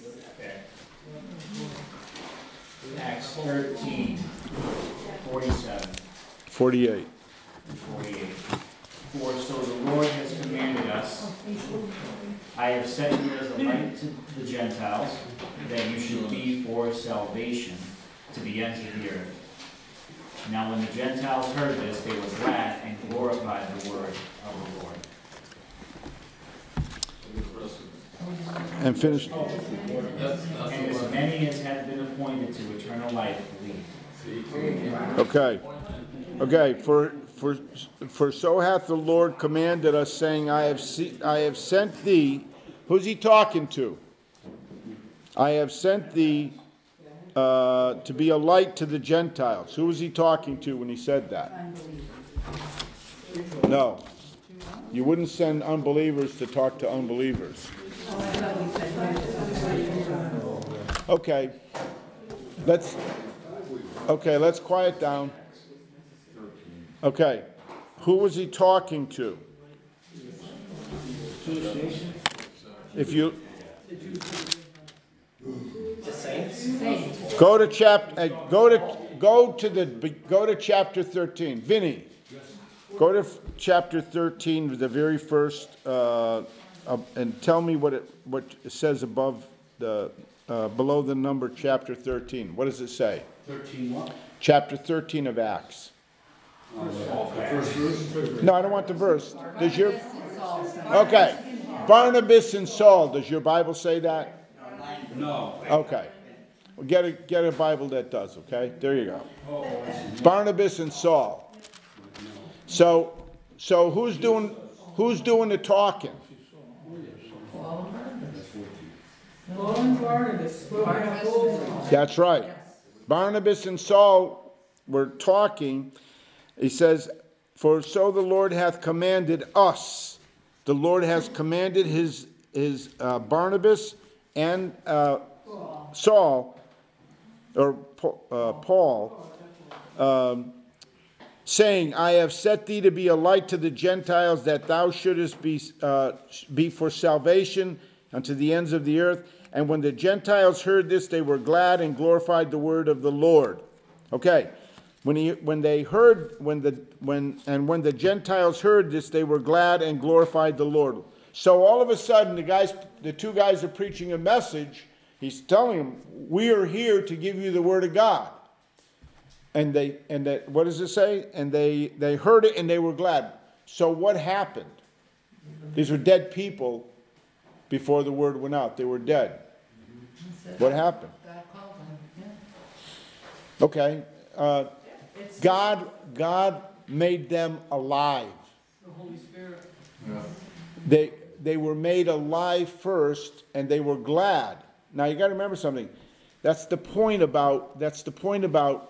Acts thirteen, forty-seven. forty-eight. And forty-eight. For so the Lord has commanded us, I have set you as a light to the Gentiles, that you should be for salvation to the ends of the earth. Now when the Gentiles heard this, they were glad and glorified the word of the Lord. And finish. And as many as have been appointed to eternal life believe. Okay. Okay, for for for so hath the Lord commanded us, saying, I have se- I have sent thee. Who's he talking to? I have sent thee uh, to be a light to the Gentiles. Who was he talking to when he said that? No. You wouldn't send unbelievers to talk to unbelievers. Okay. Let's Okay, let's quiet down. Okay. Who was he talking to? If you The saints? go to chapter go to go to the go to chapter thirteen. Vinny. Go to chapter thirteen, the very first, uh, uh, and tell me what it what it says above the uh, below the number chapter thirteen. What does it say? Thirteen what? Chapter thirteen of Acts. The first verse? No, I don't want the verse. Does your okay? Barnabas and Saul. Does your Bible say that? No. Okay. Well, get a get a Bible that does. Okay. There you go. Barnabas and Saul. So, so who's doing who's doing the talking? Paul and Barnabas spoke out boldly. That's right. Barnabas and Saul were talking. He says, "For so the Lord hath commanded us." The Lord has commanded his his uh, Barnabas and uh, Saul, or uh, Paul, um, saying, "I have set thee to be a light to the Gentiles, that thou shouldest be uh, be for salvation unto the ends of the earth." And when the Gentiles heard this, they were glad and glorified the word of the Lord. Okay, when he when they heard when the when and when the Gentiles heard this, they were glad and glorified the Lord. So all of a sudden, the guys, the two guys are preaching a message. He's telling them, "We are here to give you the word of God." And they and they, what does it say? And they they heard it and they were glad. So what happened? These were dead people before the word went out. They were dead. What happened? Okay. Uh, God God made them alive. The Holy Spirit. They they were made alive first, and they were glad. Now you got to remember something. That's the point about that's the point about.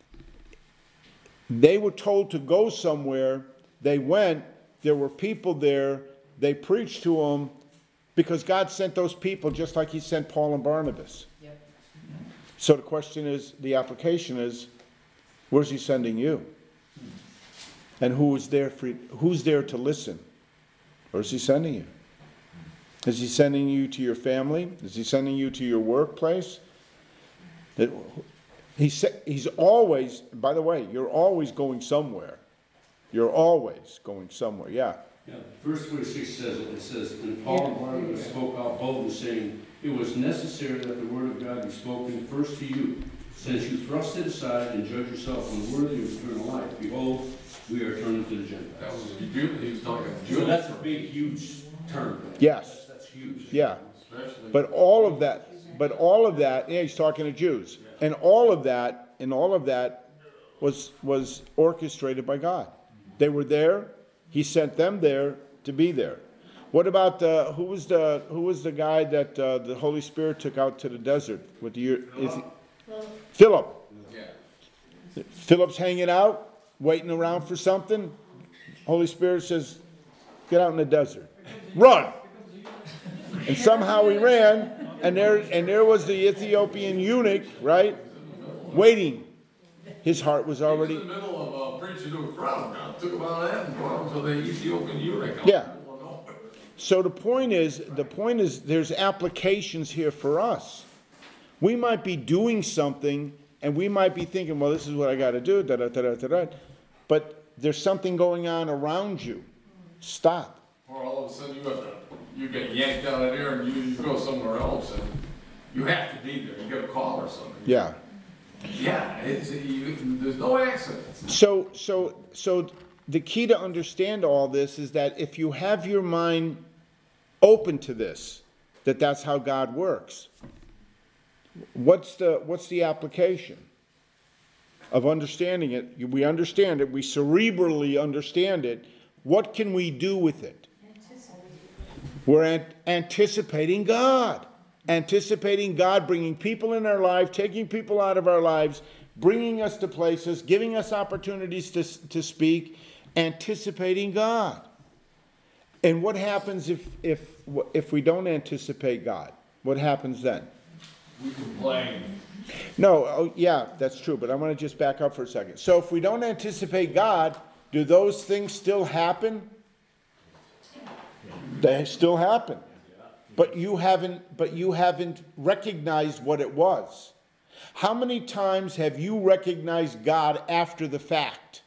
They were told to go somewhere. They went. There were people there. They preached to them because God sent those people just like he sent Paul and Barnabas. Yep. So the question is, the application is, where's he sending you? And who is there for, who's there to listen? Where's he sending you? Is he sending you to your family? Is he sending you to your workplace? That He's, he's always, by the way, you're always going somewhere. You're always going somewhere, yeah. Yeah, verse twenty-six says it, it says, "And Paul and Barnabas spoke out boldly, saying, It was necessary that the word of God be spoken first to you, since you thrust it aside and judge yourself unworthy of eternal life. Behold, we are turning to the Gentiles." That was, he was talking to So that's a big, huge term. Yes. That's huge. Yeah. Especially- But all of that, but all of that, yeah, he's talking to Jews. And all of that, and all of that was was orchestrated by God. They were there. He sent them there to be there. What about uh, who was the who was the guy that uh, the Holy Spirit took out to the desert with the is he, Philip? Yeah. Philip's hanging out, waiting around for something. Holy Spirit says, "Get out in the desert, run!" And somehow he ran, and there and there was the Ethiopian eunuch, right, waiting. His heart was already. He was in the middle of uh, preaching to a crowd. Now, took him out of that and brought him to the Ethiopian eunuch. Yeah. So the point is, the point is, there's applications here for us. We might be doing something, and we might be thinking, "Well, this is what I got to do," da da da da da. But there's something going on around you. Stop. Or all of a sudden you have to, you get yanked out of there and you, you go somewhere else and you have to be there. You get a call or something. Yeah. Yeah, it's, you, there's no accidents. So, so, so the key to understand all this is that if you have your mind open to this, that that's how God works. What's the, what's the application of understanding it? We understand it. We cerebrally understand it. What can we do with it? We're an- anticipating God. Anticipating God bringing people in our life, taking people out of our lives, bringing us to places, giving us opportunities to, to speak, anticipating God. And what happens if, if, if we don't anticipate God? What happens then? We complain. No, oh, yeah, that's true, but I want to just back up for a second. So if we don't anticipate God, do those things still happen? They still happen. But you haven't, but you haven't recognized what it was. How many times have you recognized God after the fact?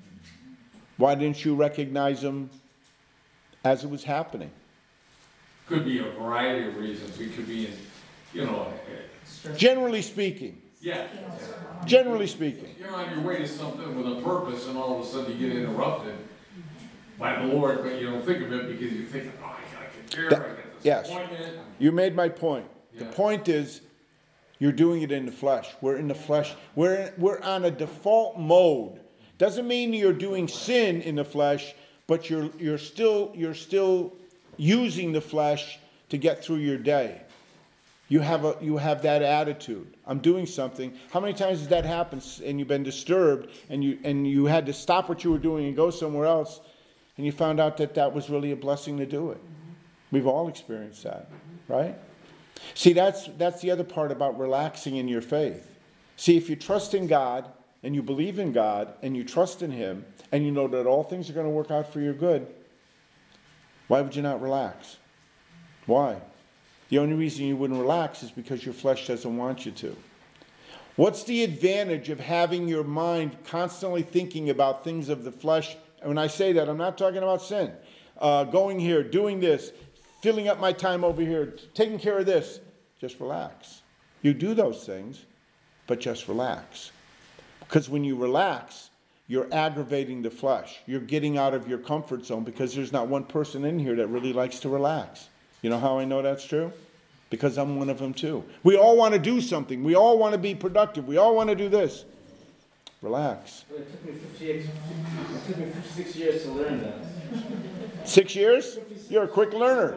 Why didn't you recognize him as it was happening? Could be a variety of reasons. We could be in, you know, Generally speaking. yeah. Generally speaking. You're on your way to something with a purpose and all of a sudden you get interrupted by the Lord, but you don't think of it because you think, oh, I gotta get there, I got this Yes. appointment. You made my point. The Yeah. point is, you're doing it in the flesh. We're in the flesh. We're, we're on a default mode. Doesn't mean you're doing sin in the flesh, but you're, you're still, you're still using the flesh to get through your day. You have a, you have that attitude. I'm doing something. How many times has that happened and you've been disturbed and you, and you had to stop what you were doing and go somewhere else and you found out that that was really a blessing to do it? We've all experienced that, right? See, that's, that's the other part about relaxing in your faith. See, if you trust in God and you believe in God and you trust in him and you know that all things are going to work out for your good, why would you not relax? Why? The only reason you wouldn't relax is because your flesh doesn't want you to. What's the advantage of having your mind constantly thinking about things of the flesh? And when I say that, I'm not talking about sin. Uh, going here, doing this, filling up my time over here, taking care of this. Just relax. You do those things, but just relax. Because when you relax, you're aggravating the flesh. You're getting out of your comfort zone because there's not one person in here that really likes to relax. You know how I know that's true? Because I'm one of them too. We all want to do something. We all want to be productive. We all want to do this. Relax. It took me fifty-eight, it took me fifty-six years to learn that. Six years? You're a quick learner.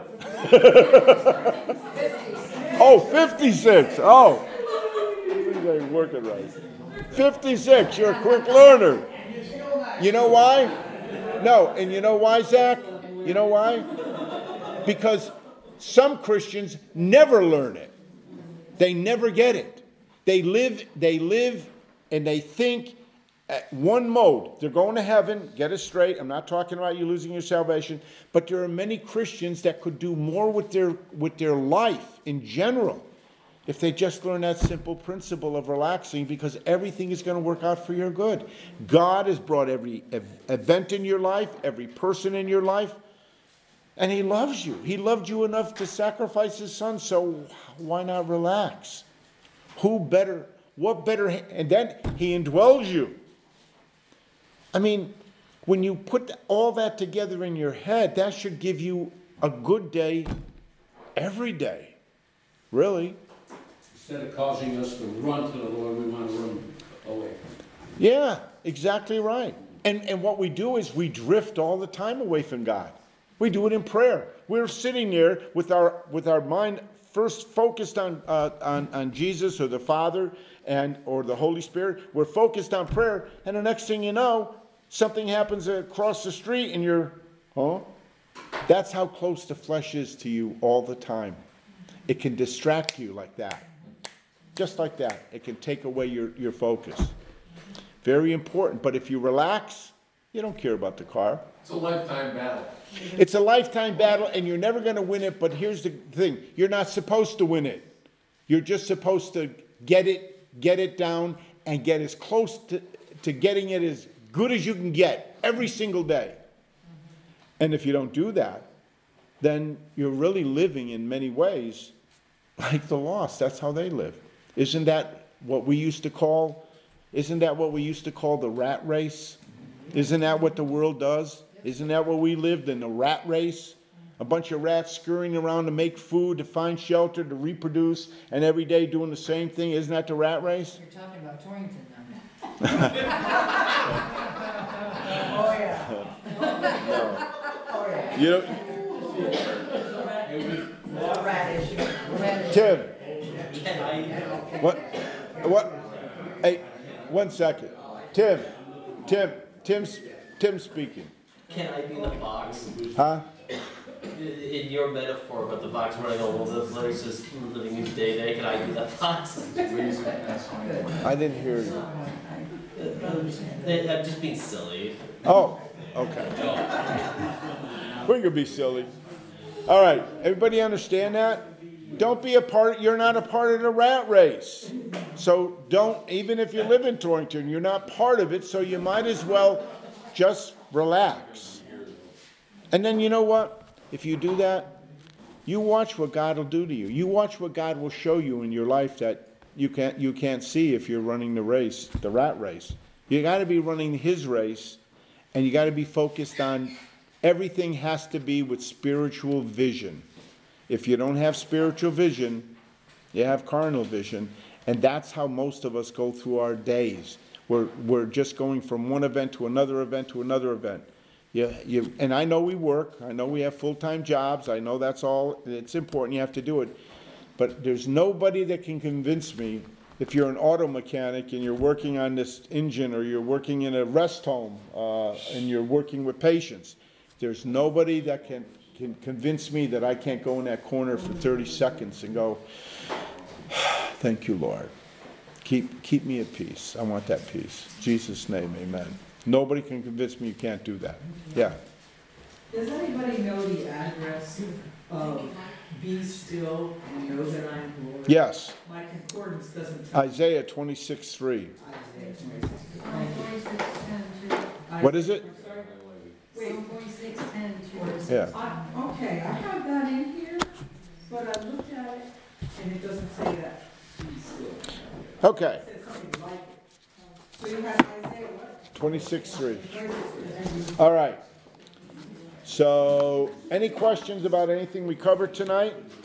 Oh, fifty-six. Oh. They work it right. fifty-six. You're a quick learner. You know why? No. And you know why, Zach? You know why? Because some Christians never learn it. They never get it. They live, they live and they think at one mode. They're going to heaven, get it straight. I'm not talking about you losing your salvation, but there are many Christians that could do more with their with their life in general if they just learn that simple principle of relaxing, because everything is going to work out for your good. God has brought every event in your life, every person in your life, and he loves you. He loved you enough to sacrifice his son, so why not relax? Who better, what better, and then he indwells you. I mean, when you put all that together in your head, that should give you a good day every day. Really. Instead of causing us to run to the Lord, we want to run away. Yeah, exactly right. And and what we do is we drift all the time away from God. We do it in prayer. We're sitting there with our with our mind first focused on uh, on on Jesus or the Father and or the Holy Spirit. We're focused on prayer, and the next thing you know, something happens across the street, and you're, huh? That's how close the flesh is to you all the time. It can distract you like that. Just like that. It can take away your, your focus. Very important. But if you relax, you don't care about the car. It's a lifetime battle. It's a lifetime battle, and you're never going to win it, but here's the thing. You're not supposed to win it. You're just supposed to get it, get it down, and get as close to, to getting it as good as you can get every single day. And if you don't do that, then you're really living in many ways like the lost. That's how they live. Isn't that what we used to call, isn't that what we used to call the rat race? Isn't that what the world does? Isn't that what we lived in, the rat race? A bunch of rats scurrying around to make food, to find shelter, to reproduce, and every day doing the same thing. Isn't that the rat race? You're talking about Torrington now. Oh, yeah. No. Oh, yeah. You know, Radish. Tim, Can I, what, what, hey, one second. Tim, Tim, Tim's, Tim's speaking. can I be the fox? Huh? In your metaphor about the fox running all over the place, just living his day to day, can I be that fox? I didn't hear you. I'm just being silly. Oh, okay. We're gonna be silly. All right, everybody understand that? Don't be a part, you're not a part of the rat race. So don't, even if you live in Torrington, you're not part of it, so you might as well just relax. And then you know what? If you do that, you watch what God will do to you. You watch what God will show you in your life that you can't, you can't see if you're running the race, the rat race. You gotta be running His race, and you gotta be focused on, everything has to be with spiritual vision. If you don't have spiritual vision, you have carnal vision, and that's how most of us go through our days. We're, we're just going from one event to another event to another event. You, you, and I know we work, I know we have full-time jobs, I know that's all, it's important, you have to do it. But there's nobody that can convince me, if you're an auto mechanic and you're working on this engine, or you're working in a rest home, uh, and you're working with patients, there's nobody that can, can convince me that I can't go in that corner for thirty seconds and go, thank you, Lord. Keep, keep me at peace. I want that peace. In Jesus' name, amen. Nobody can convince me you can't do that. Yeah. Does anybody know the address of Be Still and Know That I Am Lord? Yes. My concordance doesn't tell. Isaiah twenty-six three. Isaiah twenty-six. Psalm forty-six, ten, two. What is it? Psalm forty-six, ten, two. Yeah. I- Okay, I have that in here, but I looked at it and it doesn't say that. Be Still. Okay. It says something like it. So you have Isaiah what? twenty-six three. All right. So, any questions about anything we covered tonight?